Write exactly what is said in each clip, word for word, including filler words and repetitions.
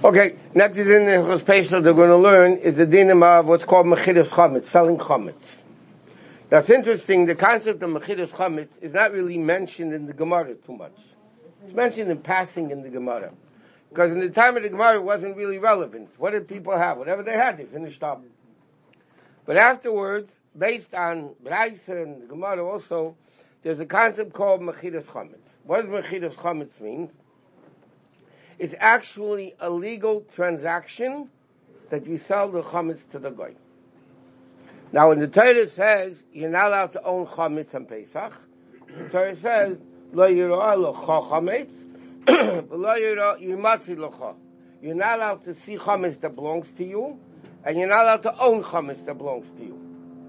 Okay, next is in the Hilchos Pesach they're going to learn is the dinim of what's called mechidas chametz, selling chametz. That's interesting. The concept of mechidas chametz is not really mentioned in the Gemara too much. It's mentioned in passing in the Gemara. Because in the time of the Gemara it wasn't really relevant. What did people have? Whatever they had, they finished up. But afterwards, based on Braisa and the Gemara also, there's a concept called mechidas chametz. What does mechidas chametz mean? It's actually a legal transaction that you sell the chametz to the guy. Now, when the Torah says you're not allowed to own chametz on Pesach, the Torah says lo yirah locha chametz, lo yirah yimatzi locha. You're not allowed to see chametz that belongs to you, and you're not allowed to own chametz that belongs to you.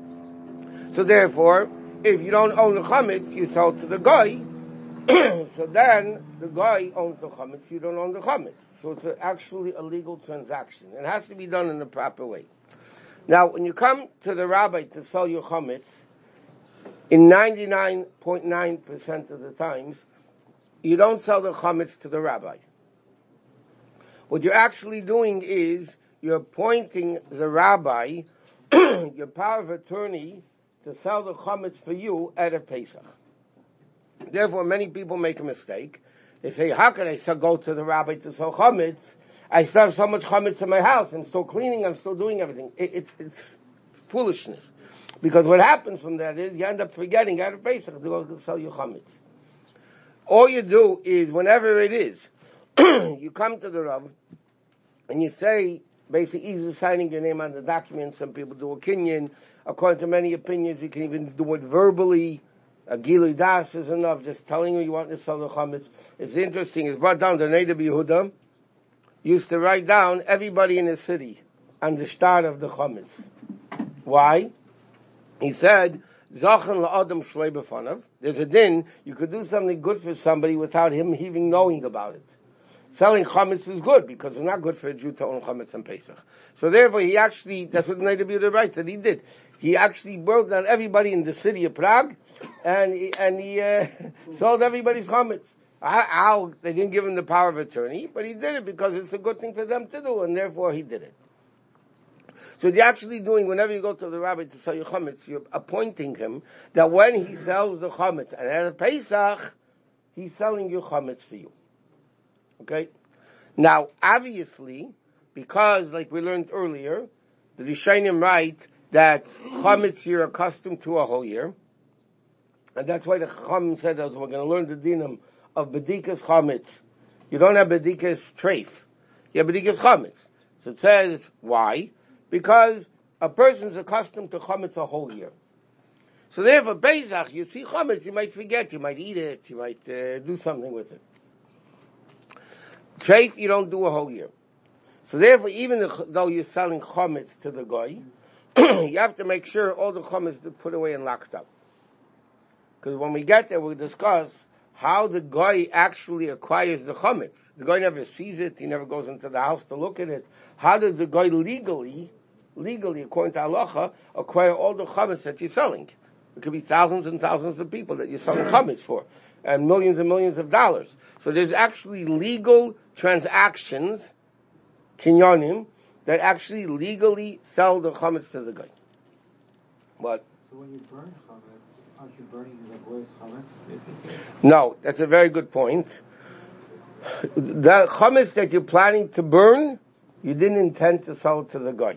So therefore, if you don't own the chametz, you sell it to the guy. So then the guy owns the chametz, you don't own the chametz. So it's a, actually a legal transaction. It has to be done in the proper way. Now, when you come to the rabbi to sell your chametz, in ninety-nine point nine percent of the times, you don't sell the chametz to the rabbi. What you're actually doing is you're appointing the rabbi, your power of attorney, to sell the chametz for you at a Pesach. Therefore, many people make a mistake. They say, how can I still go to the rabbi to sell chametz? I still have so much chametz in my house. I'm still cleaning. I'm still doing everything. It, it, it's foolishness. Because what happens from that is you end up forgetting out of Pesach to go sell your chametz. All you do is, whenever it is, you come to the rabbi and you say, basically, easily signing your name on the document. Some people do a kinyan. According to many opinions, you can even do it verbally. A Gilui Das is enough, just telling you you want to sell the chametz. It's interesting, it's brought down, the Neidah Yehuda used to write down everybody in the city on the start of the chametz. Why? He said, Zachan la'adam shlei b'fanav. There's a din, you could do something good for somebody without him even knowing about it. Selling chametz is good, because it's not good for a Jew to own chametz on Pesach. So therefore, he actually, that's what the Neidah Yehuda writes, that he did. He actually brought down everybody in the city of Prague, and he, and he uh, sold everybody's chametz. How they didn't give him the power of attorney, but he did it because it's a good thing for them to do, and therefore he did it. So you're actually doing, whenever you go to the rabbi to sell your chametz, you're appointing him that when he sells the chametz, and at a Pesach, he's selling your chametz for you. Okay? Now, obviously, because, like we learned earlier, the Rishonim write that chametz you're accustomed to a whole year, and that's why the Chacham said that we're going to learn the dinam of bedikas chametz. You don't have bedikas treif, you have bedikas chametz. So it says why? Because a person's accustomed to chametz a whole year. So therefore, Pesach, you see chametz, you might forget, you might eat it, you might uh, do something with it. Treif, you don't do a whole year. So therefore, even though you're selling chametz to the guy, you have to make sure all the chametz are put away and locked up. Because when we get there, we'll discuss how the guy actually acquires the chametz. The guy never sees it. He never goes into the house to look at it. How does the guy legally, legally, according to halacha, acquire all the chametz that you're selling? It could be thousands and thousands of people that you're selling chametz for, and millions and millions of dollars. So there's actually legal transactions, kinyanim, that actually legally sell the chametz to the guy. What? So when you burn chametz, aren't you burning the boy's chametz? No, that's a very good point. The chametz that you're planning to burn, you didn't intend to sell it to the guy.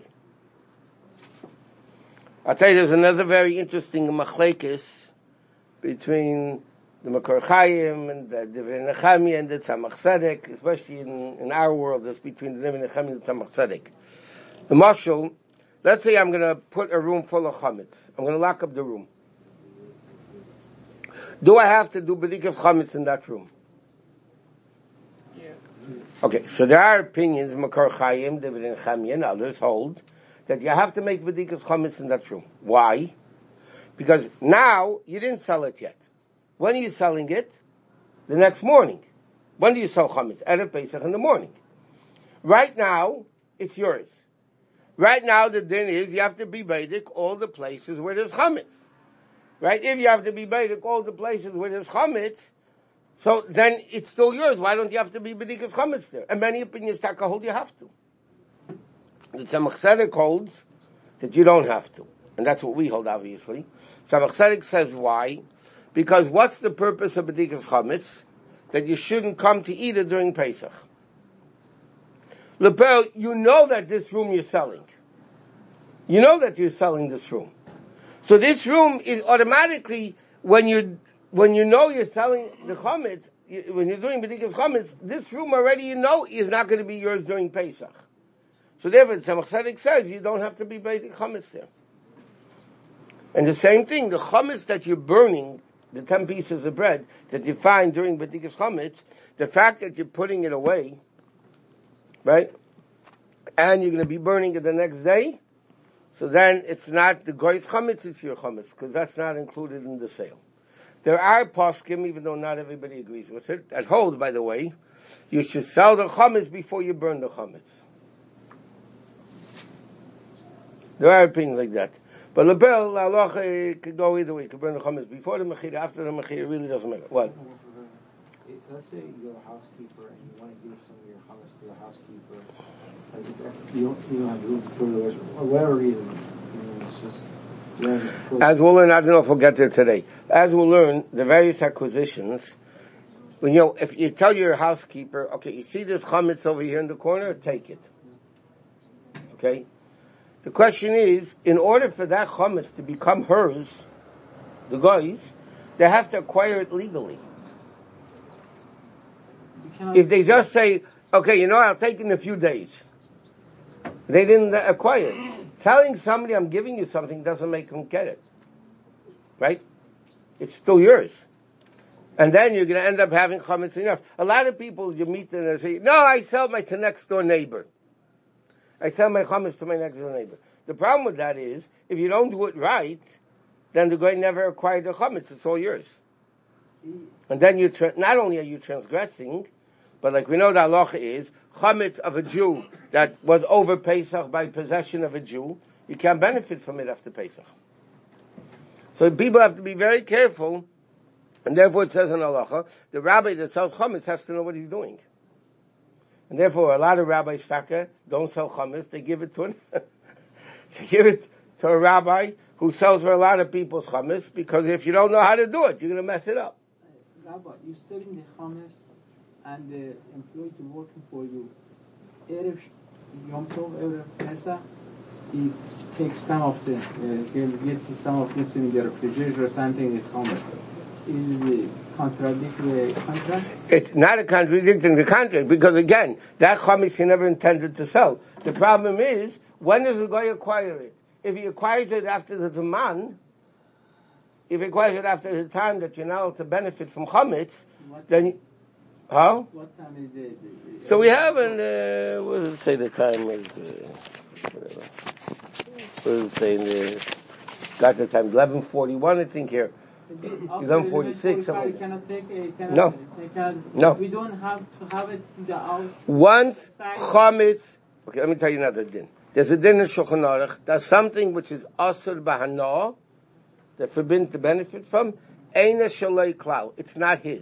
I'll tell you, there's another very interesting machlekes between the Makor Chaim and the Divrei Nechemia and the Tzemach Tzedek, especially in, in our world, it's between the Divrei Nechemia and the Tzemach Tzedek. The mashal, let's say I'm going to put a room full of chametz. I'm going to lock up the room. Do I have to do bedikas chametz in that room? Yes. Okay, so there are opinions, Makor Chaim, Divrei Nechemia, and others hold that you have to make bedikas chametz in that room. Why? Because now you didn't sell it yet. When are you selling it? The next morning. When do you sell chametz? At a Pesach in the morning. Right now, it's yours. Right now, the din is you have to be beidik all the places where there's chametz. Right? If you have to be beidik all the places where there's chametz, So then it's still yours. Why don't you have to be B'dikas Chametz there? And many opinions taka hold you have to. The Tzemach Tzedek holds that you don't have to. And that's what we hold, obviously. Tzemach Tzedek says why? Because what's the purpose of B'dikas Chametz? That you shouldn't come to eat it during Pesach. Lepel, you know that this room you're selling. You know that you're selling this room. So this room is automatically, when you when you know you're selling the chametz, you, when you're doing b'dikas chametz, this room already you know is not going to be yours during Pesach. So therefore, Tzemach Tzedek says you don't have to be b'dikas chametz there. And the same thing, the chametz that you're burning, the ten pieces of bread that you find during b'dikas chametz, the fact that you're putting it away, right, and you're going to be burning it the next day, so then it's not the goy's chametz, it's your chametz, because that's not included in the sale. There are poskim, even though not everybody agrees with it, that holds, by the way, you should sell the chametz before you burn the chametz. There are opinions like that. But lebel, halacha could go either way. You could burn the chametz before the mechira, after the mechira, it really doesn't matter. What? Let's say you're a housekeeper and you want to give some of your chametz to a housekeeper. Like it's, you, don't, you don't have room to put it away, or whatever reason. You know, it's just, as we'll learn, I don't know if we'll get there today. As we'll learn, the various acquisitions, when you know, if you tell your housekeeper, okay, you see this chametz over here in the corner, take it. Okay? The question is, in order for that chametz to become hers, the guys, they have to acquire it legally. If they just say, okay, you know, I'll take it in a few days. They didn't acquire it. Telling somebody I'm giving you something doesn't make them get it. Right? It's still yours. And then you're going to end up having chametz enough. A lot of people you meet and they say, no, I sell my to next door neighbor. I sell my chametz to my next door neighbor. The problem with that is, if you don't do it right, then the guy never acquired the chametz. It's all yours. And then you tra- not only are you transgressing, but like we know the halacha is, chametz of a Jew that was over Pesach by possession of a Jew, you can't benefit from it after Pesach. So people have to be very careful, and therefore it says in halacha, the rabbi that sells chametz has to know what he's doing. And therefore a lot of rabbis taka don't sell chametz, they give it to an, they give it to a rabbi who sells for a lot of people's chametz, because if you don't know how to do it, you're going to mess it up. Rabbi, you're selling the chametz and the employee working for you, Erev Yom Tov, Erev Pesach, he takes some of the, uh, he'll get some of this in the refrigerator or something with chametz. Is it contradictory contract? It's not a contradicting the contract, because again, that chametz he never intended to sell. The problem is, when does the guy acquire it? If he acquires it after the Zaman, if he acquires it after the time that you're now to benefit from chametz, then... Huh? What time is it? So we have an, uh, what does it say the time is, uh, whatever. What does it say in the, got the time, eleven forty-one I think here. eleven forty-six, something like cannot take it, cannot, no. Cannot, no. We don't have to have it in the house. Once chametz, okay, let me tell you another din. There's a din in Shulchan Aruch, there's something which is asur b'hana, that forbidden to benefit from, eina shalei klal. It's not his.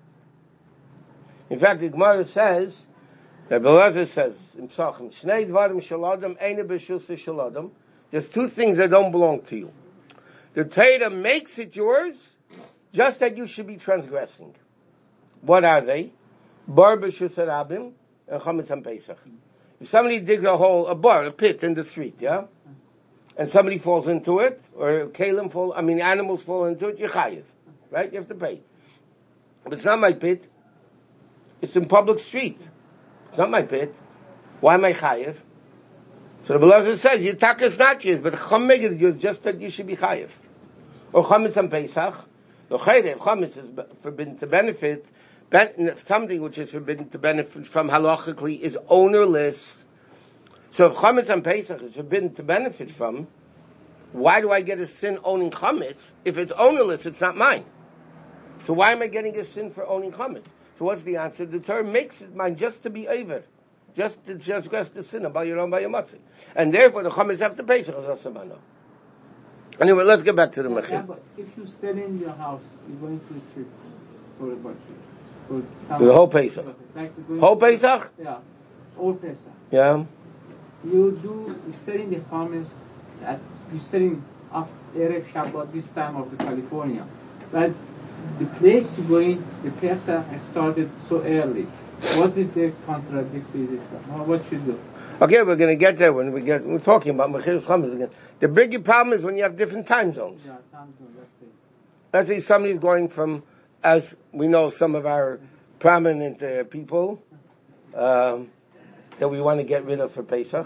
In fact, the Gemara says, that Belezer says, in Psachim, Shnei dvarim shel adam, eina b'shusah shel adam. There's two things that don't belong to you. The Torah makes it yours, just that you should be transgressing. What are they? Bar b'shusah rabim, and chametz and Pesach. If somebody digs a hole, a bar, a pit in the street, yeah? And somebody falls into it, or kalim fall, I mean animals fall into it, you're chayiv. Right? You have to pay. But it's not my pit. It's in public street. It's not my pit. Why am I chayiv? So the Belezer says, your taka is not yours, but Chum make it yours just that you should be chayiv. Or chametz and Pesach. The chayiv, chametz is forbidden to benefit. Ben, something which is forbidden to benefit from halachically is ownerless. So if chametz and Pesach is forbidden to benefit from, why do I get a sin owning chametz? If it's ownerless, it's not mine. So why am I getting a sin for owning chametz? So what's the answer? The Torah makes it mine just to be over, just to transgress the sin about your own by your matzah. And therefore the chametz have to pay. Anyway, let's get back to the mechir. Yeah, but if you sell in your house, you're going to a trip for a budget. for some. The whole Pesach. Like the going Whole to- Pesach? Yeah, all Pesach. Yeah. You do you selling the chametz at you selling after Erev Shabbat this time of the California, but the place you go in, the Pesach started so early. What is the contradictory this time? What should you do? Okay, we're going to get there when we get, we're talking about Mechirus Chametz again. The bigger problem is when you have different time zones. Yeah, time zone, that's it. Let's say somebody's going from, as we know, some of our prominent uh, people, um, that we want to get rid of for Pesach.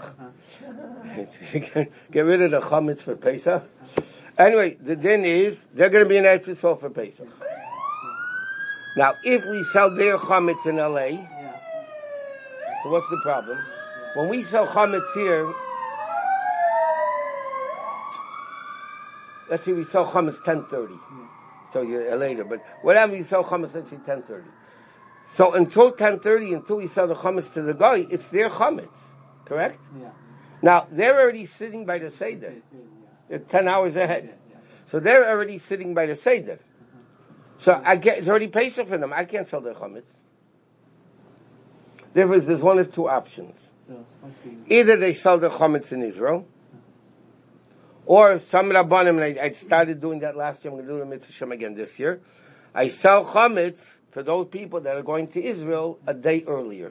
Get rid of the chametz for Pesach. Anyway, the din is, they're going to be in Eretz Yisrael for Pesach. Now, if we sell their chametz in L A, Yeah. so what's the problem? When we sell chametz here, let's say we sell chametz ten thirty. So you're later, but whatever you sell chametz, let's say ten thirty. So until ten thirty, until we sell the chametz to the guy, it's their chametz, correct? Yeah. Now they're already sitting by the seder. They're ten hours ahead, so they're already sitting by the seder. So I get it's already Pesach for them. I can't sell their chametz. Therefore, there's one of two options. So, what should you do? Either they sell the chametz in Israel, or some rabbanim, and I, I started doing that last year. I'm going to do the mitzvah Shem again this year. I sell chametz for those people that are going to Israel a day earlier.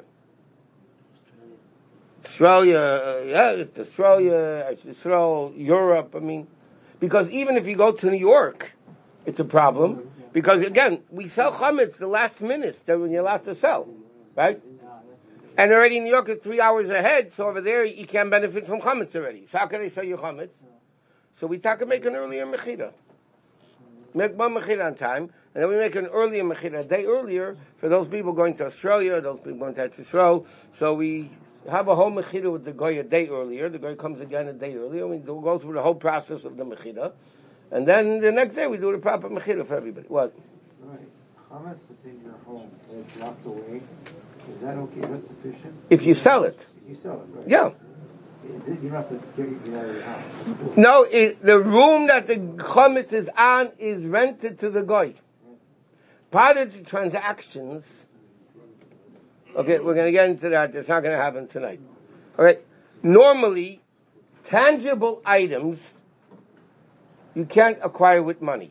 Australia, uh, yeah, it's Australia, it's Israel, Europe. I mean, because even if you go to New York, it's a problem. Because again, we sell chametz the last minutes that when you're allowed to sell, right? And already in New York is three hours ahead, so over there you can't benefit from chametz already. So how can they sell you chametz? So we talk to make an earlier mechira. Make one mechira on time, and then we make an earlier mechira, a day earlier, for those people going to Australia, those people going to Israel. So we have a whole mechira with the guy a day earlier. The guy comes again a day earlier. We do go through the whole process of the mechira. And then the next day we do the proper mechira for everybody. What? Right. Chametz that's in your home, that's locked away. Is that okay? Is that sufficient? If you sell it. You sell it, right? Yeah. You don't have to get it out of your house. No, it, the room that the chametz is on is rented to the guy. Part of the transactions, okay, we're going to get into that. It's not going to happen tonight. Okay, normally, tangible items you can't acquire with money.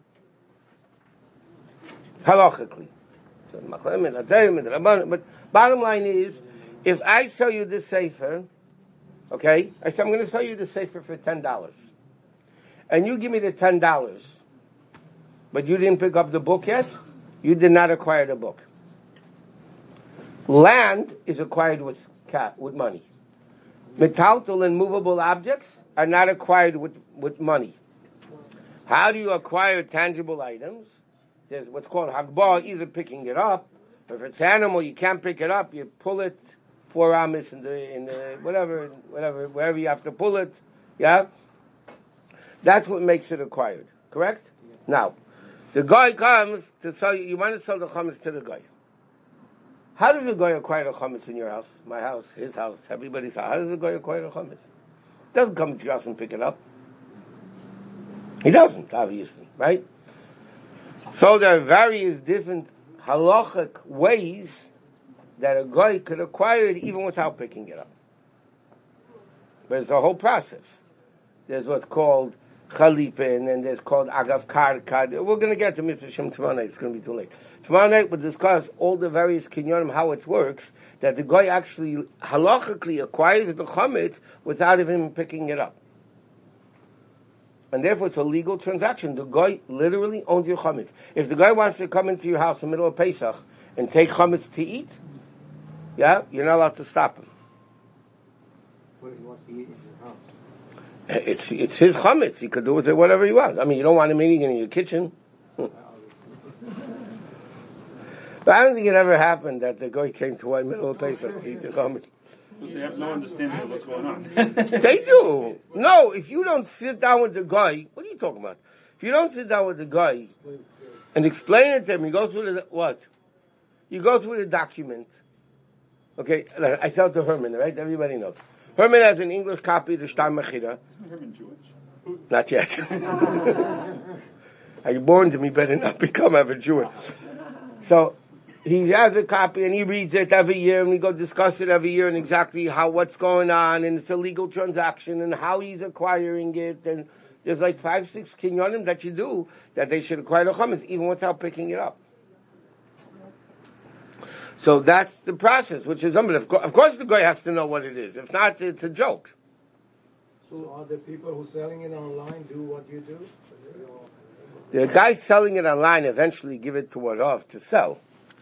Halachically. But bottom line is, if I sell you this sefer, okay, I say I'm going to sell you the sefer for ten dollars, and you give me the ten dollars, but you didn't pick up the book yet, you did not acquire the book. Land is acquired with cap, with money. Metaltal and movable objects are not acquired with, with money. How do you acquire tangible items? There's what's called hagbah, either picking it up, or if it's animal, you can't pick it up, you pull it four amis in the, in the, whatever, whatever, wherever you have to pull it, yeah? That's what makes it acquired, correct? Yeah. Now, the guy comes to sell you, you want to sell the chametz to the guy. How does the guy acquire the chametz in your house? My house, his house, everybody's house. How does the guy acquire the chametz? He doesn't come to your house and pick it up. He doesn't, obviously, right? So there are various different halachic ways that a guy could acquire it even without picking it up. But it's a whole process. There's what's called chalipa, and then there's called agav karka. We're going to get to Mitzvah Shem tomorrow night. It's going to be too late. Tomorrow night we'll discuss all the various kinyonim, how it works, that the guy actually halachically acquires the chametz without even picking it up. And therefore it's a legal transaction. The guy literally owns your chametz. If the guy wants to come into your house in the middle of Pesach and take chametz to eat, yeah, you're not allowed to stop him. What if he wants to eat in your house? It's it's his chametz. He could do with it whatever he wants. I mean, you don't want him eating in your kitchen. But I don't think it ever happened that the guy came to one middle of Pesach to eat the chametz. They have no understanding of what's going on. They do. No, if you don't sit down with the guy, what are you talking about? If you don't sit down with the guy and explain it to him, you go through the, what? You go through the document. Okay, I sell to Herman, right? Everybody knows. Herman has an English copy of the Shtar Mechira. Isn't Herman Jewish? Not yet. Are you born to me? Better not become ever Jewish. So, he has a copy and he reads it every year and we go discuss it every year and exactly how, what's going on and it's a legal transaction and how he's acquiring it and there's like five, six kinyonim that you do that they should acquire the chametz even without picking it up. So that's the process, which is unbelievable. Of course the guy has to know what it is. If not, it's a joke. So are the people who selling it online do what you do? The guy selling it online eventually give it to Warav to sell.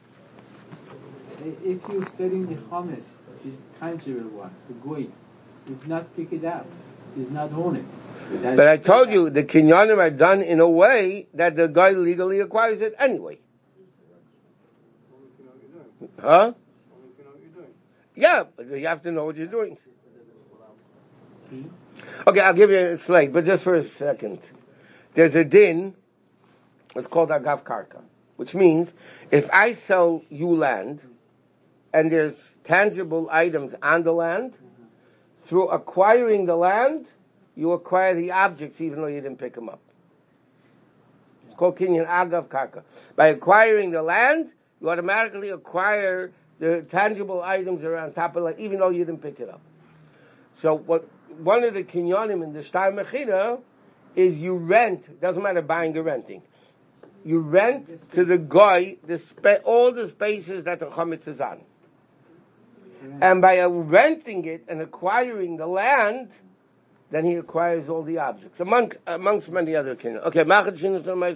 If you're selling the chametz, is tangible one, the goy, if not pick it up, is not own it. That's But I told you, the kinyonim are done in a way that the guy legally acquires it anyway. Huh? Yeah, but you have to know what you're doing. Okay, I'll give you a slate, but just for a second. There's a din, it's called agav karka, which means if I sell you land, and there's tangible items on the land, through acquiring the land, you acquire the objects even though you didn't pick them up. It's called kinyan agav karka. By acquiring the land, you automatically acquire the tangible items that are on top of it, even though you didn't pick it up. So what, one of the kinyonim in the Shtar Mechira is you rent, doesn't matter buying or renting, you rent to the guy the spa- all the spaces that the chametz is on. And by uh, renting it and acquiring the land, then he acquires all the objects, among, amongst many other kinyonim. Okay,